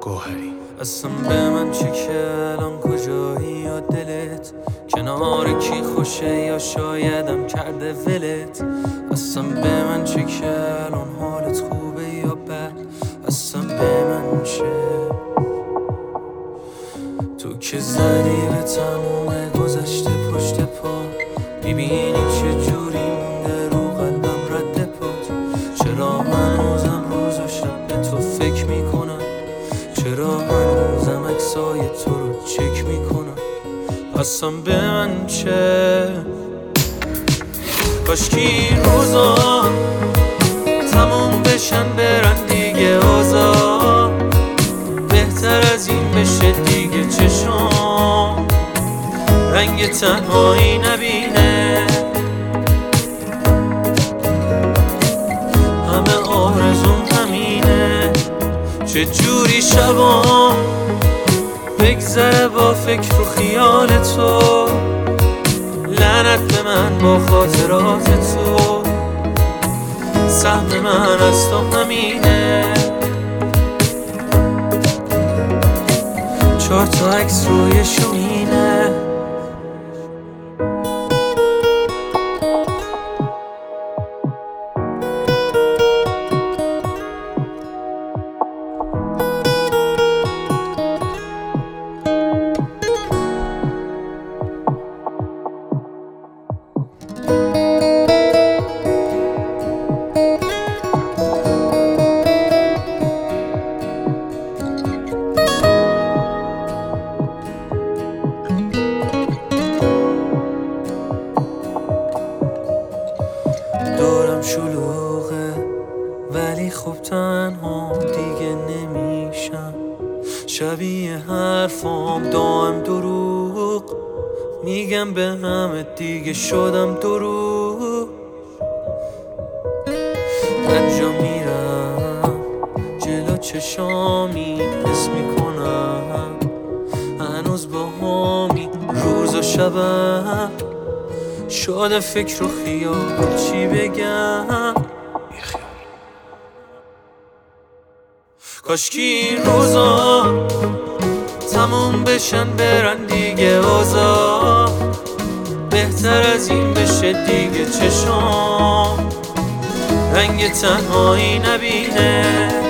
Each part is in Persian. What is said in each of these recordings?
گوهری. اصلا به من چه که الان کجایی یا دلت کنار کی خوشه یا شایدم کرده ولت. اصلا به من چه که الان حالت خوبه یا بد. اصلا به من چه تو که زدی به تموم گذشته پشت پا. میبینی چه جوری مونده رو قلبم رد پات. چرا هنوزم روز و شب به تو فکر میکنم. چرا هنوزم عکسای تو رو چک میکنم. اصلا به من چه کاشکی روزا تموم بشن برن دیگه آزاد. بهتر از این بشه دیگه چشام رنگ تنهایی نبینه. همه آرزوم همینه چه جوری شبام بگذره با فکر و خیال تو. لعنت به من با خاطرات تو. سهم من از تو همینه. 4 تا عکس روی شومینه. دورم شلوغه ولی خب تنها دیگه نمیشم. شبیه حرفام دائم دروغ میگم به همه دیگه شدم دروغ. هر جا میرم جلو چشامی حس میکنم هنوز با همی روز و شبم شده فکر و خیال. چی بگم کاشکی روزا تموم بشن برن دیگه آزاد. بهتر از این بشه دیگه چشام رنگ تنهایی نبینه.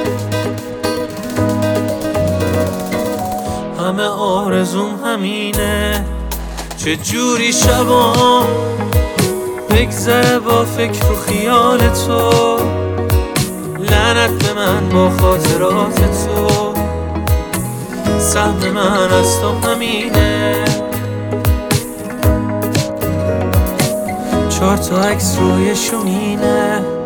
همه آرزوم همینه چه جوری شبام بگذره با فکر و خیال تو. لعنت به من با خاطرات تو. سهم من از تو همینه. 4 تا عکس روی شومینه.